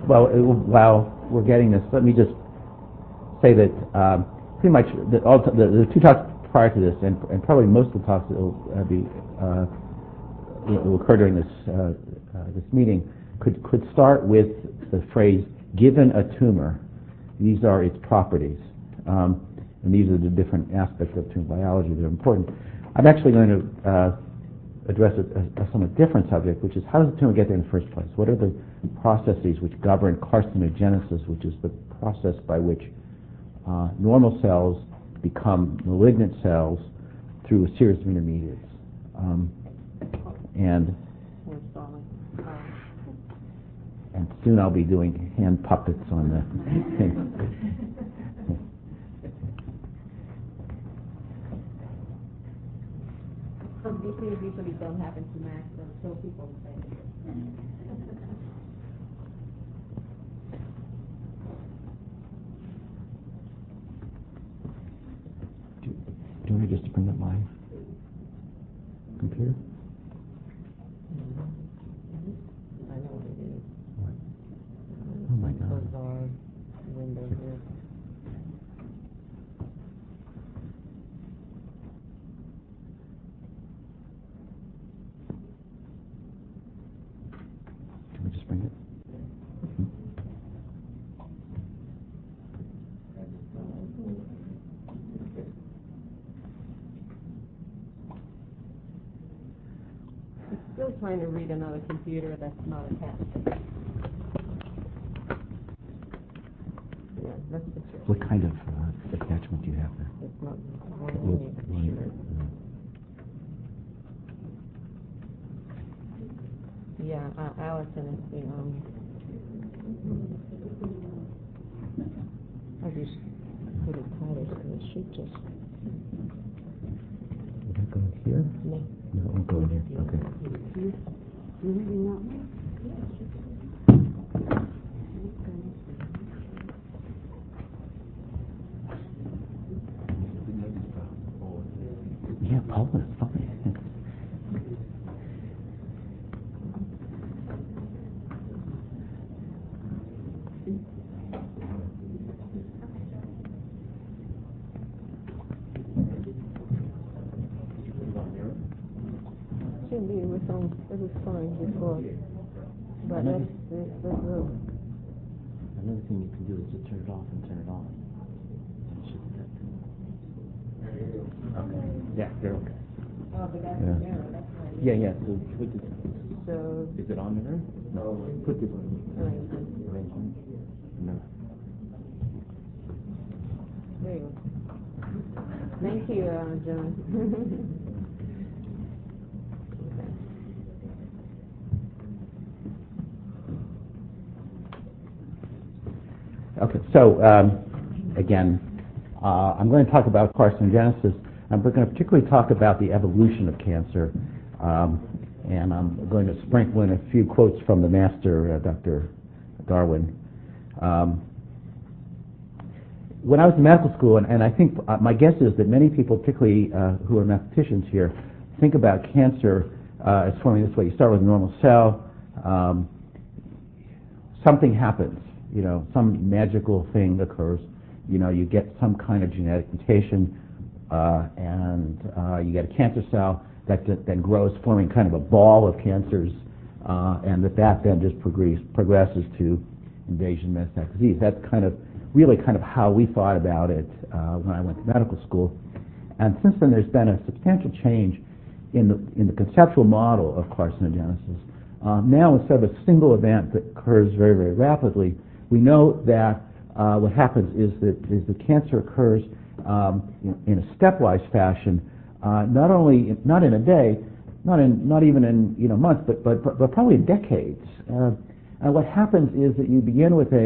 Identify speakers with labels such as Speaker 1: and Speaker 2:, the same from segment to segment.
Speaker 1: Well, while we're getting this, let me just say that pretty much the two talks prior to this, and probably most of the talks that will occur during this meeting, could start with the phrase, given a tumor, these are its properties. And these are the different aspects of tumor biology that are important. I'm actually going to address a somewhat different subject, which is how does the tumor get there in the first place? What are the processes which govern carcinogenesis, which is the process by which normal cells become malignant cells through a series of intermediates? And soon I'll be doing hand puppets on the thing.
Speaker 2: These things usually don't happen to Max, so people say.
Speaker 1: Do you want me just to bring up my computer?
Speaker 2: I know what it is.
Speaker 1: What? Oh my God.
Speaker 2: Those are windows here.
Speaker 1: Can we just bring it?
Speaker 2: Still trying to read another computer that's not attached. Yeah, that's the trick.
Speaker 1: What kind of attachment do you have there?
Speaker 2: It's not one you need to share. Yeah, Allison is the I just put it tighter so it should just.
Speaker 1: Would that go in here?
Speaker 2: No.
Speaker 1: No, it won't go in here. Okay.
Speaker 2: You reading that one?
Speaker 1: Yeah, Paula, it's fine.
Speaker 2: Should be, it was fine before. But that's good.
Speaker 1: Another thing you can do is to turn it off and turn it on. And it should be good. Okay. Yeah, they're okay.
Speaker 2: Oh, but that's the mirror, that's right.
Speaker 1: Yeah. So is it on there? No. Put this arrangement. No.
Speaker 2: There you go. Thank you, John.
Speaker 1: Okay, so again, I'm going to talk about carcinogenesis, and we're going to particularly talk about the evolution of cancer, and I'm going to sprinkle in a few quotes from the master, Dr. Darwin. When I was in medical school, and I think my guess is that many people, particularly who are mathematicians here, think about cancer as forming this way. You start with a normal cell, something happens. Some magical thing occurs. You get some kind of genetic mutation, and you get a cancer cell that then grows, forming kind of a ball of cancers, and that then just progresses to invasion metastatic disease. That's really how we thought about it when I went to medical school. And since then, there's been a substantial change in the conceptual model of carcinogenesis. Now, instead of a single event that occurs very, very rapidly, we know that what happens is that the cancer occurs in a stepwise fashion, not in a day, not even in months, but probably in decades. And what happens is that you begin with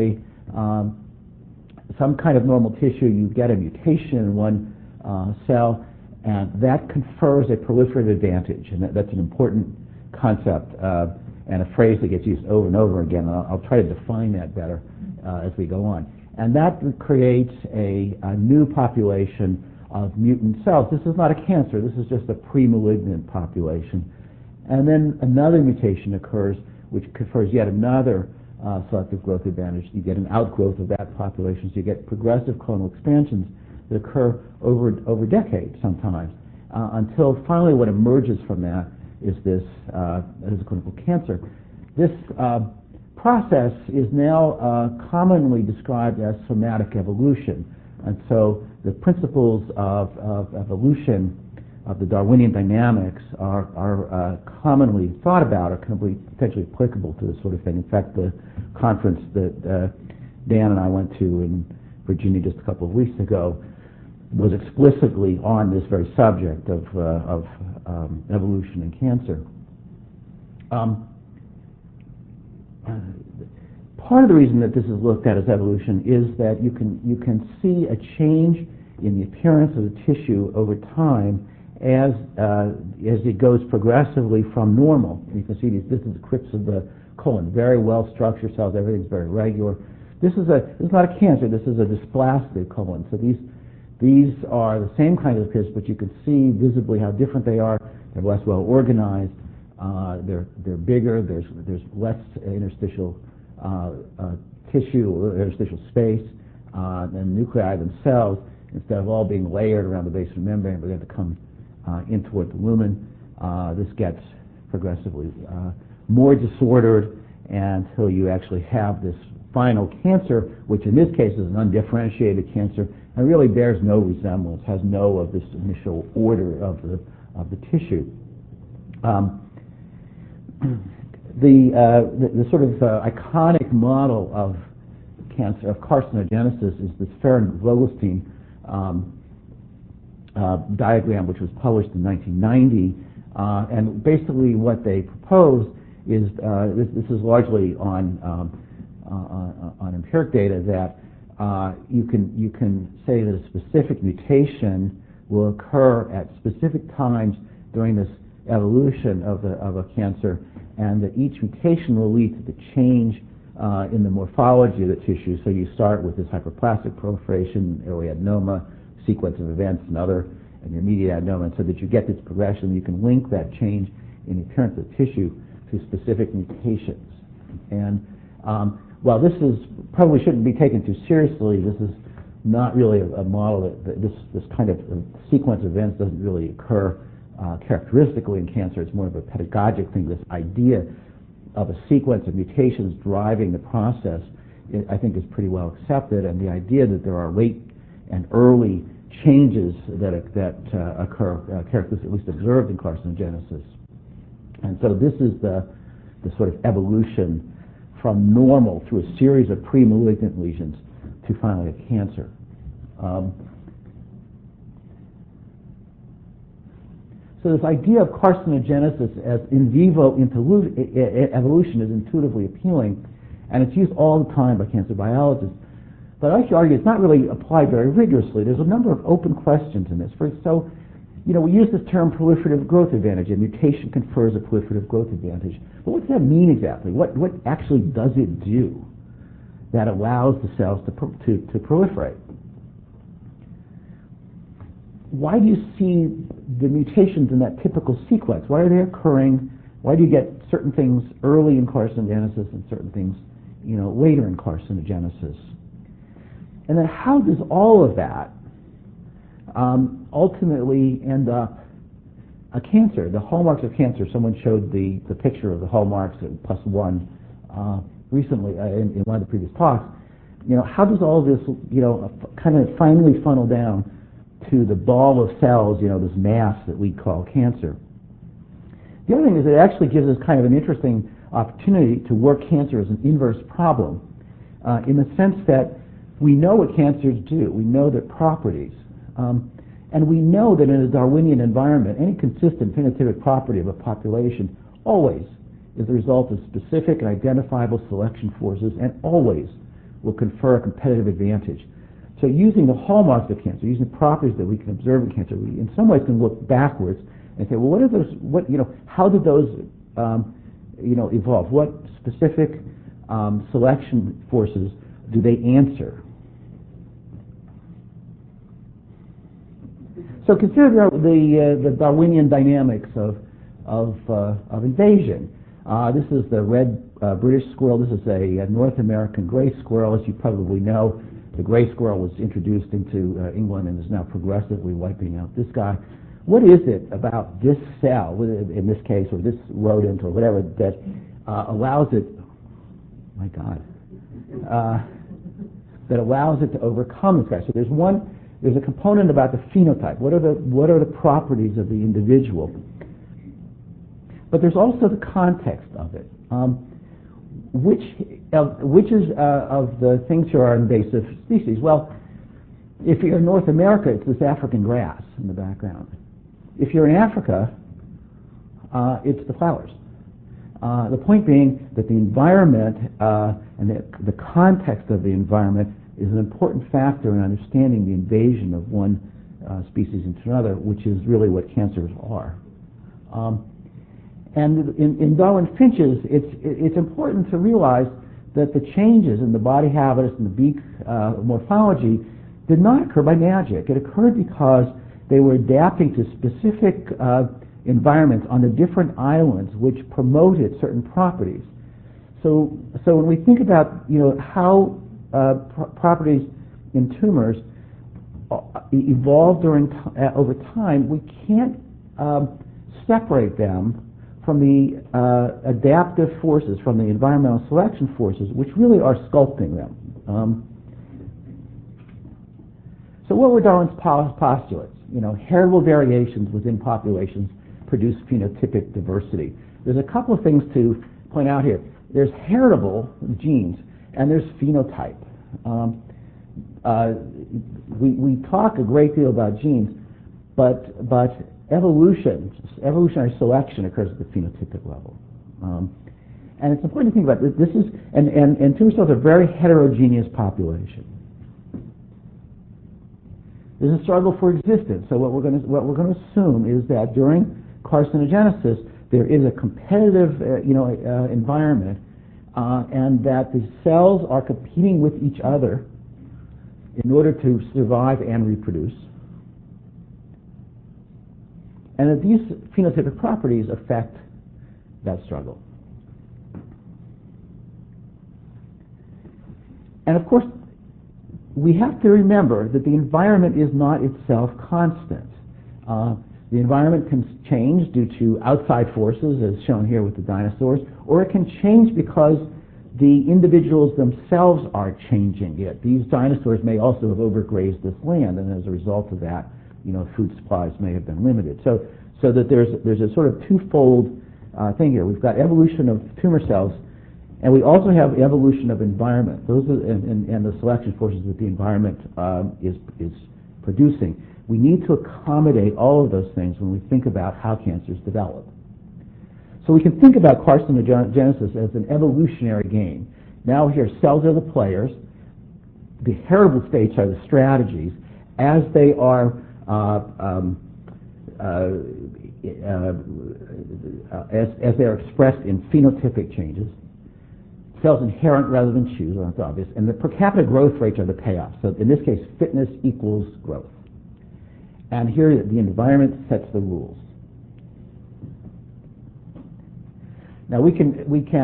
Speaker 1: some kind of normal tissue. You get a mutation in one cell, and that confers a proliferative advantage, and that's an important concept. And a phrase that gets used over and over again. I'll try to define that better as we go on. And that creates a new population of mutant cells. This is not a cancer. This is just a pre-malignant population. And then another mutation occurs, which confers yet another selective growth advantage. You get an outgrowth of that population, so you get progressive clonal expansions that occur over decades sometimes, until finally what emerges from that is this is a clinical cancer. This process is now commonly described as somatic evolution, and so the principles of evolution of the Darwinian dynamics are commonly thought about, are potentially applicable to this sort of thing. In fact, the conference that Dan and I went to in Virginia just a couple of weeks ago was explicitly on this very subject of evolution in cancer. Part of the reason that this is looked at as evolution is that you can see a change in the appearance of the tissue over time as it goes progressively from normal. You can see this is the crypts of the colon, very well structured cells, everything's very regular. This is not a cancer, this is a dysplastic colon. So these are the same kind of appearance, but you can see visibly how different they are. They're less well organized. They're bigger. There's less interstitial tissue or interstitial space. And the nuclei themselves, instead of all being layered around the basement membrane, begin to come in toward the lumen. This gets progressively more disordered until you actually have this final cancer, which in this case is an undifferentiated cancer and really bears no resemblance, has no of this initial order of the tissue. The sort of iconic model of cancer, of carcinogenesis, is this Ferencz-Vogelstein diagram, which was published in 1990. And basically what they propose is, this is largely on empiric data, that you can say that a specific mutation will occur at specific times during this evolution of a cancer, and that each mutation will lead to the change in the morphology of the tissue. So you start with this hyperplastic proliferation, early adenoma, sequence of events, and intermediate adenoma, so that you get this progression. You can link that change in the appearance of the tissue to specific mutations. And while this probably shouldn't be taken too seriously, this is not really a model that this kind of sequence of events doesn't really occur characteristically in cancer. It's more of a pedagogic thing. This idea of a sequence of mutations driving the process, I think, is pretty well accepted, and the idea that there are late and early changes that occur, characteristic at least observed in carcinogenesis. And so this is the sort of evolution from normal through a series of pre-malignant lesions to finally a cancer. So this idea of carcinogenesis as in vivo evolution is intuitively appealing, and it's used all the time by cancer biologists. But I should argue it's not really applied very rigorously. There's a number of open questions in this. So, we use this term proliferative growth advantage. A mutation confers a proliferative growth advantage. But what does that mean exactly? What actually does it do that allows the cells to proliferate? Why do you see the mutations in that typical sequence? Why are they occurring? Why do you get certain things early in carcinogenesis and certain things, later in carcinogenesis? And then how does all of that ultimately end up a cancer? The hallmarks of cancer. Someone showed the picture of the hallmarks at +1 recently in one of the previous talks. How does all this, kind of finally funnel down to the ball of cells, this mass that we call cancer? The other thing is it actually gives us kind of an interesting opportunity to work cancer as an inverse problem, in the sense that we know what cancers do. We know their properties. And we know that in a Darwinian environment, any consistent phenotypic property of a population always is the result of specific and identifiable selection forces, and always will confer a competitive advantage. So using the hallmarks of cancer, using the properties that we can observe in cancer, we in some ways can look backwards and say, well, what are those? How did those, evolve? What specific selection forces do they answer? So consider the Darwinian dynamics of invasion. This is the red British squirrel. This is a North American gray squirrel. As you probably know, the gray squirrel was introduced into England and is now progressively wiping out this guy. What is it about this cell, in this case, or this rodent or whatever, that allows it, my God, that allows it to overcome this guy? So there's a component about the phenotype. What are the properties of the individual? But there's also the context of it. Which is of the things here are invasive species? Well, if you're in North America, it's this African grass in the background. If you're in Africa, it's the flowers. The point being that the environment and the context of the environment is an important factor in understanding the invasion of one species into another, which is really what cancers are. And in Darwin finches, it's important to realize that the changes in the body habitus and the beak morphology did not occur by magic. It occurred because they were adapting to specific environments on the different islands which promoted certain properties. So when we think about how properties in tumors evolved over time, we can't separate them from the adaptive forces, from the environmental selection forces, which really are sculpting them. So what were Darwin's postulates? Heritable variations within populations produce phenotypic diversity. There's a couple of things to point out here. There's heritable genes, and there's phenotype. We talk a great deal about genes, but evolutionary selection occurs at the phenotypic level. And it's important to think about this. And tumor cells are a very heterogeneous population. There's a struggle for existence. So what we're going to assume is that during carcinogenesis there is a competitive environment, and that the cells are competing with each other in order to survive and reproduce, and that these phenotypic properties affect that struggle. And of course, we have to remember that the environment is not itself constant. The environment can change due to outside forces, as shown here with the dinosaurs, or it can change because the individuals themselves are changing it. These dinosaurs may also have overgrazed this land, and as a result of that, food supplies may have been limited. So that there's a sort of twofold thing here. We've got evolution of tumor cells, and we also have evolution of environment. Those are, and the selection forces that the environment is producing. We need to accommodate all of those things when we think about how cancers develop. So we can think about carcinogenesis as an evolutionary game. Now here, cells are the players. The heritable states are the strategies. As they are as they are expressed in phenotypic changes, cells inherit rather than choose, well, that's obvious, and the per capita growth rates are the payoff. So in this case, fitness equals growth. And here, the environment sets the rules. Now we can,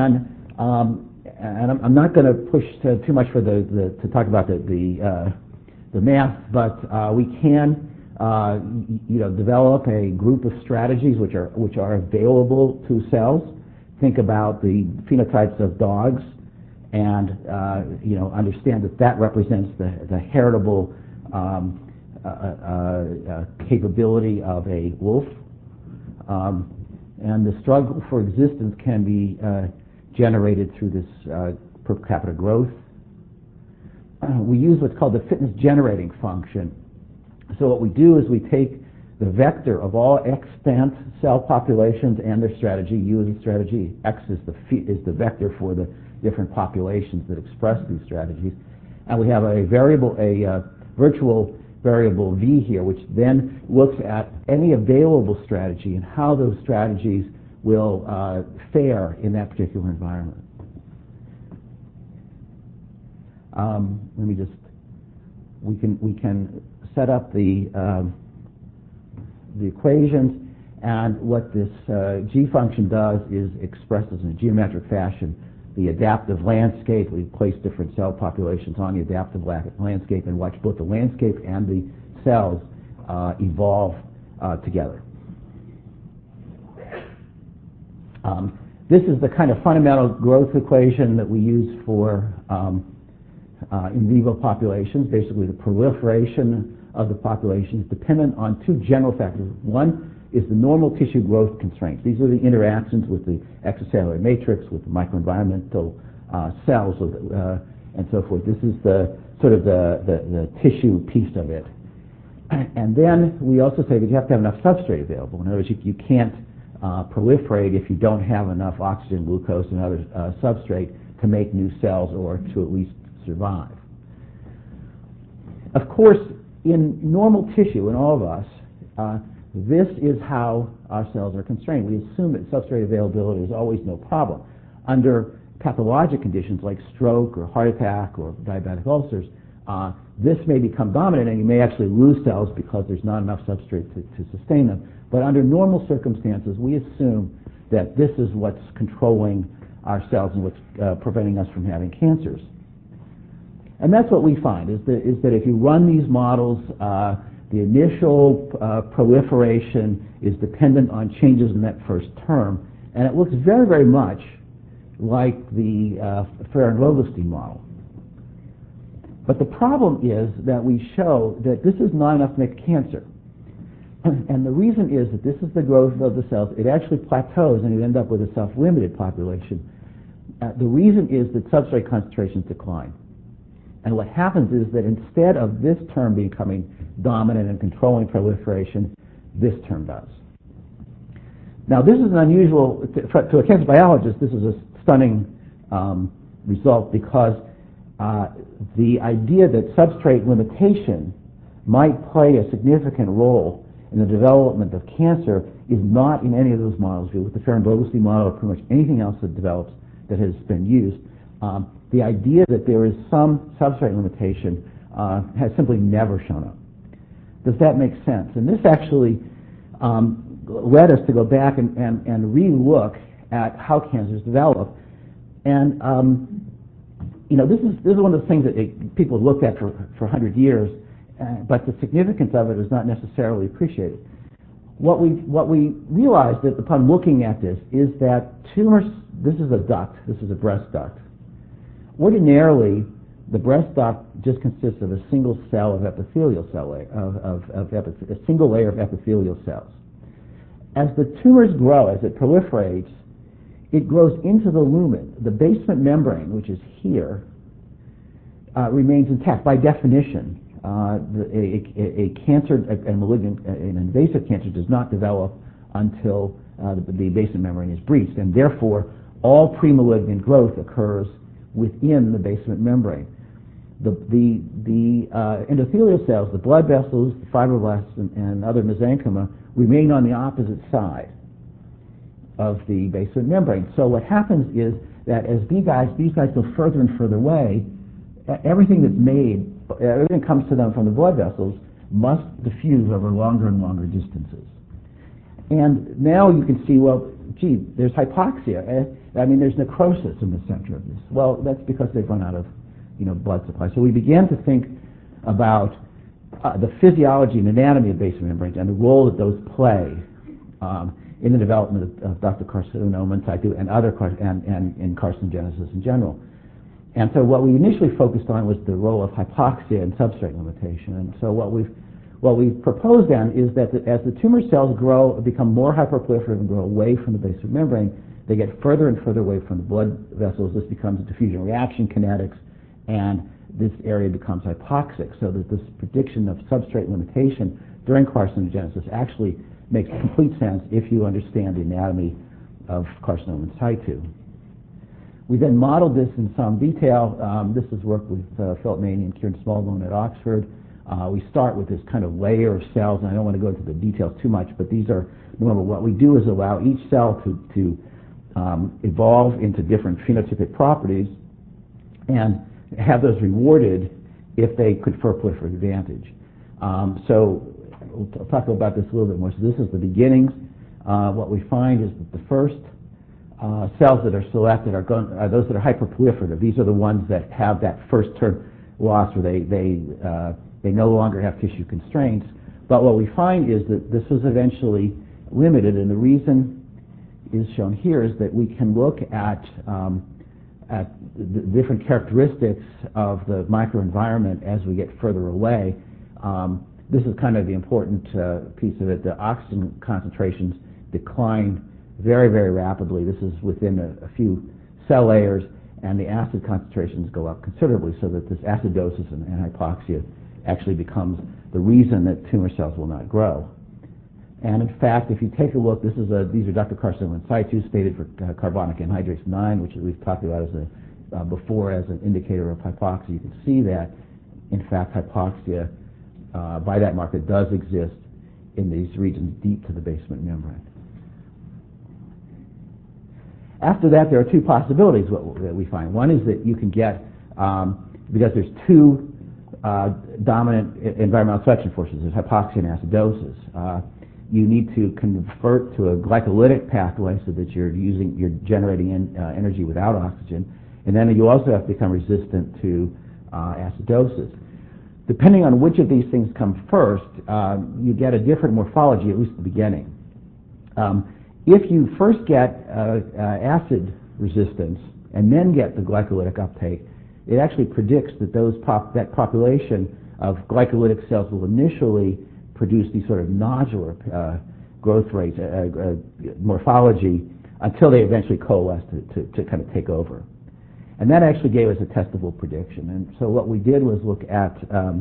Speaker 1: and I'm not going to push too much for to talk about the math, but we can, develop a group of strategies which are available to cells. Think about the phenotypes of dogs, and understand that represents the heritable capability of a wolf. And the struggle for existence can be generated through this per capita growth. We use what's called the fitness generating function. So what we do is we take the vector of all extant cell populations and their strategy. U is the strategy. X is the vector for the different populations that express these strategies. And we have a virtual variable V here, which then looks at any available strategy and how those strategies will fare in that particular environment. We can set up the equations, and what this G function does is expresses in a geometric fashion the adaptive landscape. We place different cell populations on the adaptive landscape and watch both the landscape and the cells evolve together. This is the kind of fundamental growth equation that we use for in vivo populations. Basically, the proliferation of the population is dependent on two general factors. One is the normal tissue growth constraints. These are the interactions with the extracellular matrix, with the microenvironmental cells, and so forth. This is the sort of the tissue piece of it. And then we also say that you have to have enough substrate available. In other words, you can't proliferate if you don't have enough oxygen, glucose, and other substrate to make new cells or to at least survive. Of course, in normal tissue, in all of us, this is how our cells are constrained. We assume that substrate availability is always no problem. Under pathologic conditions like stroke or heart attack or diabetic ulcers, this may become dominant and you may actually lose cells because there's not enough substrate to sustain them. But under normal circumstances, we assume that this is what's controlling our cells and what's preventing us from having cancers. And that's what we find, is that if you run these models, the initial proliferation is dependent on changes in that first term, and it looks very, very much like the Farren-Vogelstein model. But the problem is that we show that this is not enough to make cancer. And the reason is that this is the growth of the cells. It actually plateaus and you end up with a self-limited population. The reason is that substrate concentrations decline. And what happens is that instead of this term becoming dominant and controlling proliferation, this term does. Now, this is an unusual, to a cancer biologist, this is a stunning result because the idea that substrate limitation might play a significant role in the development of cancer is not in any of those models. With the Farren-Vogelstein model or pretty much anything else that develops that has been used, the idea that there is some substrate limitation has simply never shown up. Does that make sense? And this actually led us to go back and re-look at how cancers develop. And this is one of the things that people have looked at for 100 years, but the significance of it is not necessarily appreciated. What we realized that upon looking at this is that tumors, this is a duct, this is a breast duct. Ordinarily, the breast duct just consists of a single cell of epithelial cell layer, a single layer of epithelial cells. As the tumors grow, as it proliferates, it grows into the lumen. The basement membrane, which is here, remains intact. By definition, a cancer, a malignant, an invasive cancer does not develop until the basement membrane is breached, and therefore all premalignant growth occurs within the basement membrane. The endothelial cells, the blood vessels, the fibroblasts, and other mesenchyma remain on the opposite side of the basement membrane. So what happens is that as these guys go further and further away, everything comes to them from the blood vessels must diffuse over longer and longer distances. And now you can see, well, gee, there's hypoxia. There's necrosis in the center of this. Well, that's because they've run out of blood supply. So we began to think about the physiology and anatomy of basement membranes and the role that those play in the development of ductal carcinoma in situ and in carcinogenesis in general. And so what we initially focused on was the role of hypoxia and substrate limitation. And so what we've proposed then is that as the tumor cells become more hyperproliferative and grow away from the basement membrane, they get further and further away from the blood vessels. This becomes diffusion reaction kinetics, and this area becomes hypoxic, so that this prediction of substrate limitation during carcinogenesis actually makes complete sense if you understand the anatomy of carcinoma in situ. We then modeled this in some detail. This is work with Philip Maney and Kieran Smallbone at Oxford. We start with this kind of layer of cells, and I don't want to go into the details too much, but these are normal. What we do is allow each cell to evolve into different phenotypic properties and have those rewarded if they confer proliferative advantage. So we'll talk about this a little bit more. So this is the beginnings. What we find is that the first cells that are selected are those that are hyperproliferative. These are the ones that have that first term loss where they no longer have tissue constraints. But what we find is that this is eventually limited, and the reason is shown here is that we can look at the different characteristics of the microenvironment as we get further away. This is kind of the important piece of it. The oxygen concentrations decline very, very rapidly. This is within a few cell layers, and the acid concentrations go up considerably, so that this acidosis and hypoxia actually becomes the reason that tumor cells will not grow. And in fact, if you take a look, these are ductal carcinoma in situ stated for carbonic anhydrase 9, which we've talked about before as an indicator of hypoxia. You can see that, in fact, hypoxia by that marker does exist in these regions deep to the basement membrane. After that, there are two possibilities that we find. One is that you can get, because there's two dominant environmental selection forces, there's hypoxia and acidosis. You need to convert to a glycolytic pathway so that you're generating energy without oxygen, and then you also have to become resistant to acidosis. Depending on which of these things come first, you get a different morphology, at least at the beginning. If you first get acid resistance and then get the glycolytic uptake, it actually predicts that that population of glycolytic cells will initially produce these sort of nodular growth rates, morphology, until they eventually coalesce to kind of take over. And that actually gave us a testable prediction. And so what we did was look at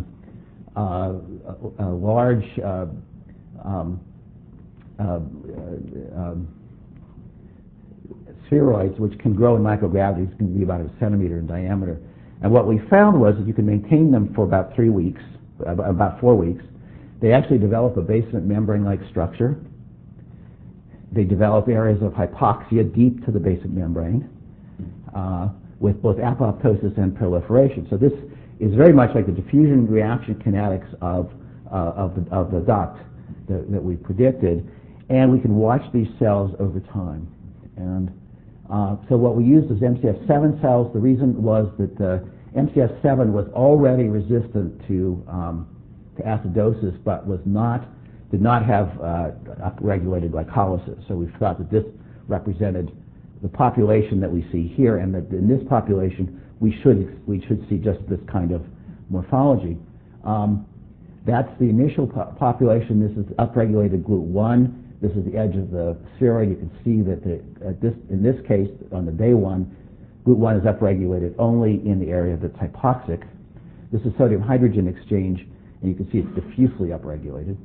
Speaker 1: large spheroids, which can grow in microgravity. It's going to be about a centimeter in diameter. And what we found was that you can maintain them for about 3 weeks, about 4 weeks. They actually develop a basement membrane-like structure. They develop areas of hypoxia deep to the basement membrane with both apoptosis and proliferation. So this is very much like the diffusion reaction kinetics of the duct that we predicted, and we can watch these cells over time. And so what we used is MCF7 cells. The reason was that the MCF7 was already resistant to acidosis, but did not have upregulated glycolysis. So we thought that this represented the population that we see here, and that in this population we should see just this kind of morphology. That's the initial population. This is upregulated GLUT1. This is the edge of the spheroid. You can see that in this case, on the day one, GLUT1 is upregulated only in the area that's hypoxic. This is sodium-hydrogen exchange, and you can see it's diffusely upregulated.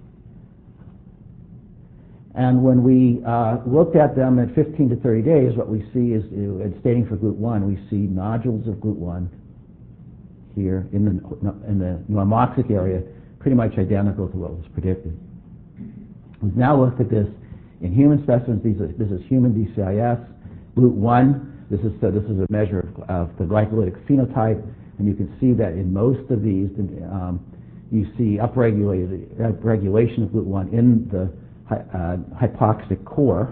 Speaker 1: And when we looked at them at 15 to 30 days, what we see is, staining for GLUT1, we see nodules of GLUT1 here in the normoxic area, pretty much identical to what was predicted. We've now looked at this in human specimens. This is human DCIS. GLUT1, this is a measure of the glycolytic phenotype, and you can see that in most of these, you see upregulation of GLUT1 in the hypoxic core.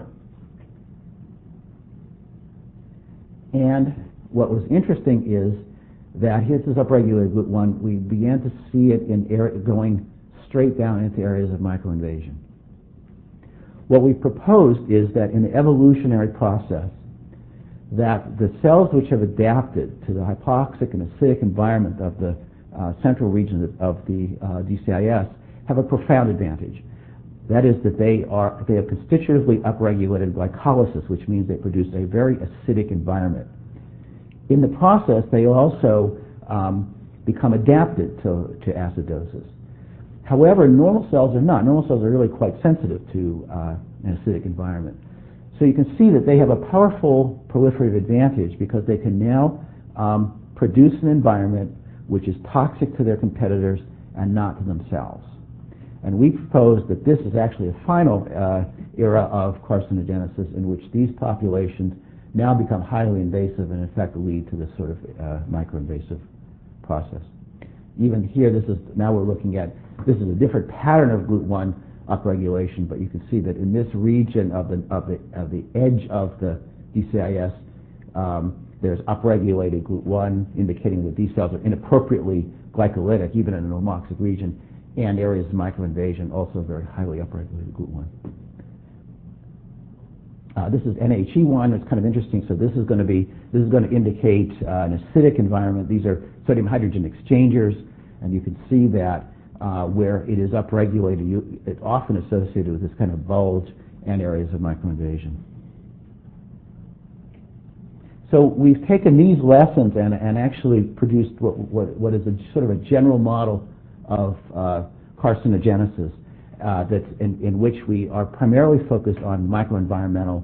Speaker 1: And what was interesting is that here, this is upregulated GLUT1. We began to see it going straight down into areas of microinvasion. What we proposed is that in the evolutionary process, that the cells which have adapted to the hypoxic and acidic environment of the central region of the DCIS have a profound advantage. That is that they have constitutively upregulated glycolysis, which means they produce a very acidic environment. In the process, they also become adapted to acidosis. However, normal cells are not. Normal cells are really quite sensitive to an acidic environment. So you can see that they have a powerful proliferative advantage because they can now produce an environment which is toxic to their competitors and not to themselves. And we propose that this is actually a final era of carcinogenesis in which these populations now become highly invasive and in fact lead to this sort of microinvasive process. Even here, now we're looking at, this is a different pattern of GLUT1 upregulation, but you can see that in this region of the edge of the DCIS, there's upregulated GLUT1, indicating that these cells are inappropriately glycolytic, even in a normoxic region, and areas of microinvasion also very highly upregulated GLUT1. This is NHE1. It's kind of interesting. So this is going to indicate an acidic environment. These are sodium hydrogen exchangers, and you can see that where it is upregulated, it's often associated with this kind of bulge and areas of microinvasion. So we've taken these lessons and actually produced what is a sort of a general model of carcinogenesis that's in which we are primarily focused on microenvironmental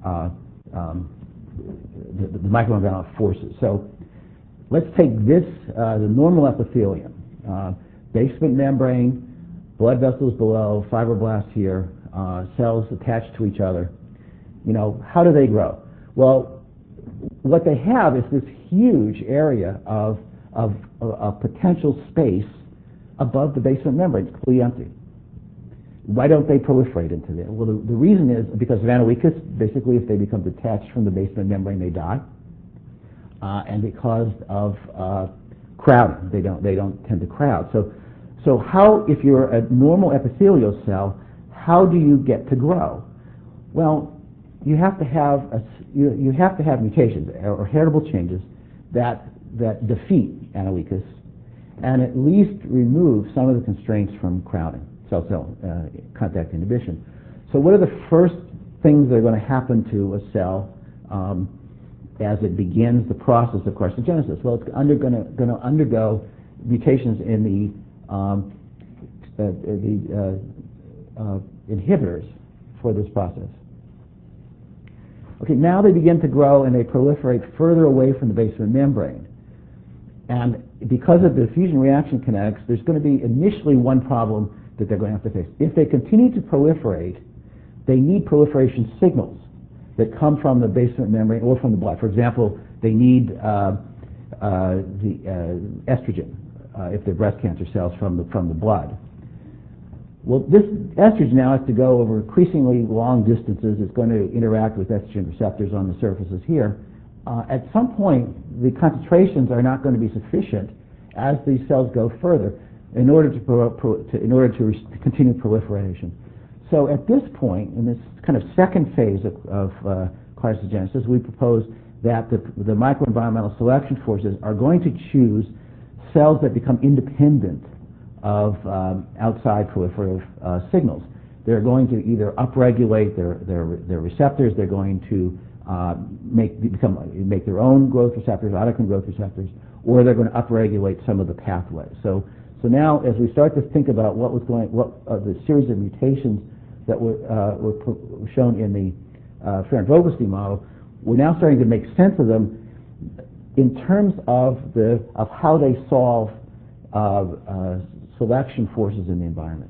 Speaker 1: the microenvironmental forces. So let's take this the normal epithelium, basement membrane, blood vessels below, fibroblasts here, cells attached to each other. How do they grow? Well, what they have is this huge area of potential space above the basement membrane. It's completely empty. Why don't they proliferate into there? Well, the reason is because of anoecus. Basically, if they become detached from the basement membrane, they die. And because of crowding, they don't tend to crowd. So how, if you're a normal epithelial cell, how do you get to grow? Well, you have to have mutations or heritable changes that defeat anoecus and at least remove some of the constraints from crowding, cell-cell contact inhibition. So what are the first things that are going to happen to a cell as it begins the process of carcinogenesis? Well, it's going to undergo mutations in the inhibitors for this process. Okay, now they begin to grow and they proliferate further away from the basement membrane. And because of the diffusion reaction kinetics, there's going to be initially one problem that they're going to have to face. If they continue to proliferate, they need proliferation signals that come from the basement membrane or from the blood. For example, they need the estrogen if they're breast cancer cells from the blood. Well, this estrogen now has to go over increasingly long distances. It's going to interact with estrogen receptors on the surfaces here. At some point, the concentrations are not going to be sufficient as these cells go further in order to continue proliferation. So at this point, in this kind of second phase of carcinogenesis, we propose that the microenvironmental selection forces are going to choose cells that become independent of outside proliferative signals. They're going to either upregulate their receptors. They're going to make their own growth receptors, autocrine growth receptors, or they're going to upregulate some of the pathways. So now, as we start to think about the series of mutations that were shown in the Ferencz-Vogelstein model, we're now starting to make sense of them in terms of how they solve selection forces in the environment.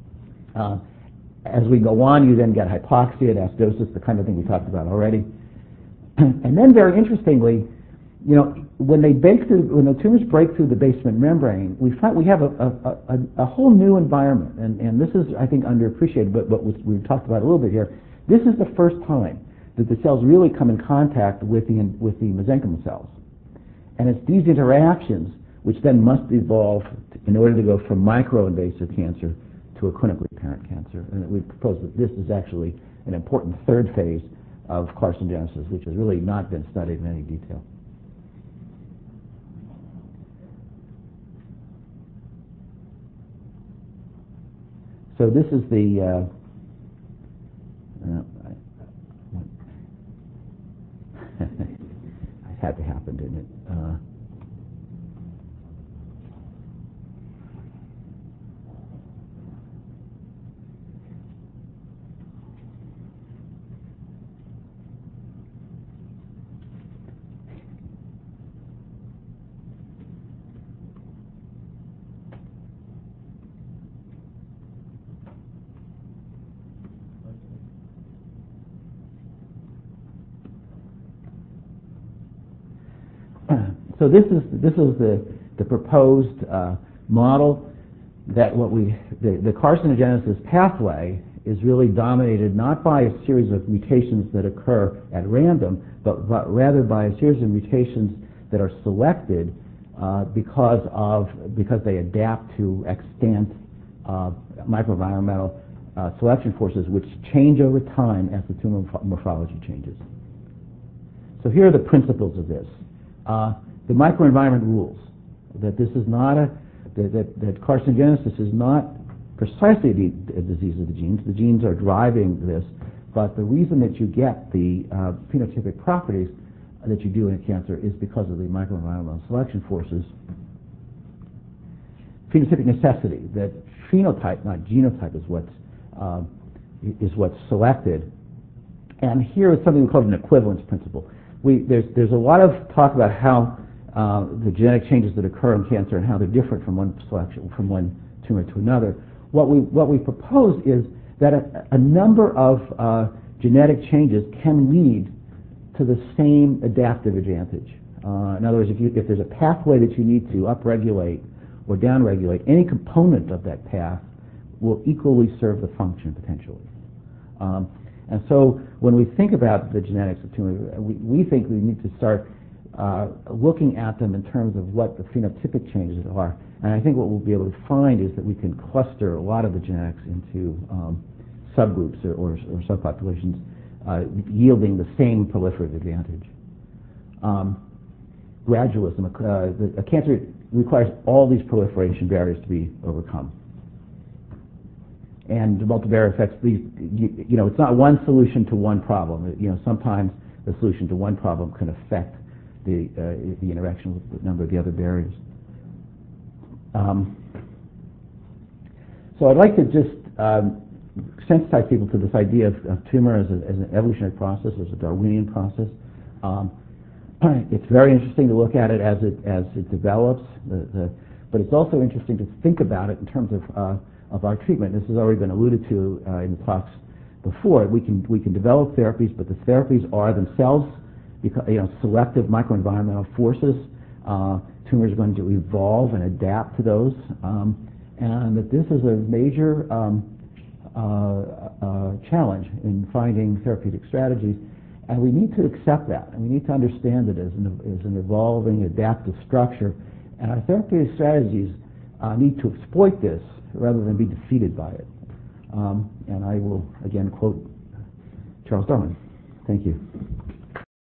Speaker 1: As we go on, you then get hypoxia and acidosis, the kind of thing we talked about already. And then, very interestingly, when the tumors break through the basement membrane, we have a whole new environment, and this is, I think, underappreciated, but we've talked about a little bit here. This is the first time that the cells really come in contact with the mesenchymal cells, and it's these interactions which then must evolve in order to go from microinvasive cancer to a clinically apparent cancer. And we propose that this is actually an important third phase of carcinogenesis, which has really not been studied in any detail. So this is the it had to happen, didn't it? So this is the proposed model. that the carcinogenesis pathway is really dominated not by a series of mutations that occur at random, but rather by a series of mutations that are selected because they adapt to extant microenvironmental selection forces which change over time as the tumor morphology changes. So here are the principles of this. The microenvironment rules that this is not that carcinogenesis is not precisely a disease of the genes. The genes are driving this, but the reason that you get the phenotypic properties that you do in a cancer is because of the microenvironmental selection forces. Phenotypic necessity, that phenotype, not genotype, is what's selected. And here is something we call an equivalence principle. There's a lot of talk about how the genetic changes that occur in cancer and how they're different from one tumor to another. What we propose is that a number of genetic changes can lead to the same adaptive advantage. In other words, if there's a pathway that you need to upregulate or downregulate, any component of that path will equally serve the function potentially. And so when we think about the genetics of tumor, we think we need to start looking at them in terms of what the phenotypic changes are. And I think what we'll be able to find is that we can cluster a lot of the genetics into subgroups or subpopulations, yielding the same proliferative advantage. Gradualism. A cancer requires all these proliferation barriers to be overcome. And multivariate effects, it's not one solution to one problem. Sometimes the solution to one problem can affect the interaction with a number of the other barriers. So I'd like to just sensitize people to this idea of tumor as an evolutionary process, as a Darwinian process. It's very interesting to look at it as it develops, but it's also interesting to think about it in terms of our treatment. This has already been alluded to in the talks before. We can develop therapies, but the therapies are themselves selective microenvironmental forces. Tumors are going to evolve and adapt to those, and that this is a major challenge in finding therapeutic strategies. And we need to accept that, and we need to understand it as an evolving, adaptive structure. And our therapeutic strategies need to exploit this rather than be defeated by it. And I will again quote Charles Darwin. Thank you.